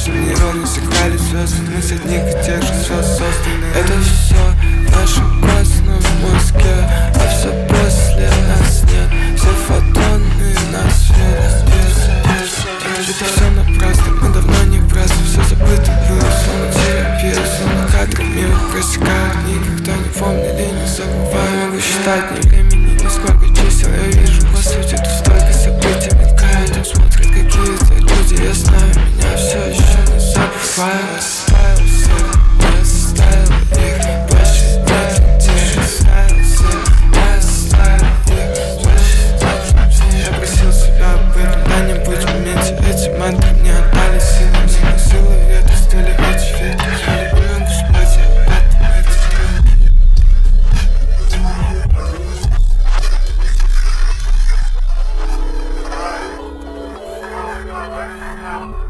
просто нейроны сыграли звезды. Мы с одних и тех же звезд созданы. Это все в нашем костном мозге, а все после нас нет. Все фотоны на свет. Это все напрасно, мы давно не праздны. Все забыто было, словно терапия, словно кадры мимо просекают. Никогда не помнили, не забываю. Могу считать ни времени, ни сколько чисел. Я вижу, по сути, тут столько событий мелькает. Там смотрят какие-то люди, я знаю, меня все еще не забывают. Оставил всех, я оставил их, больше нет людей. Оставил всех, я оставил их, больше нет людей. Я просил себя об этом, когда-нибудь в моменте. Эти мантры мне отдали силы, мне силы ветры, стали эти ветры. Я не могу спать, я об этом, Yeah.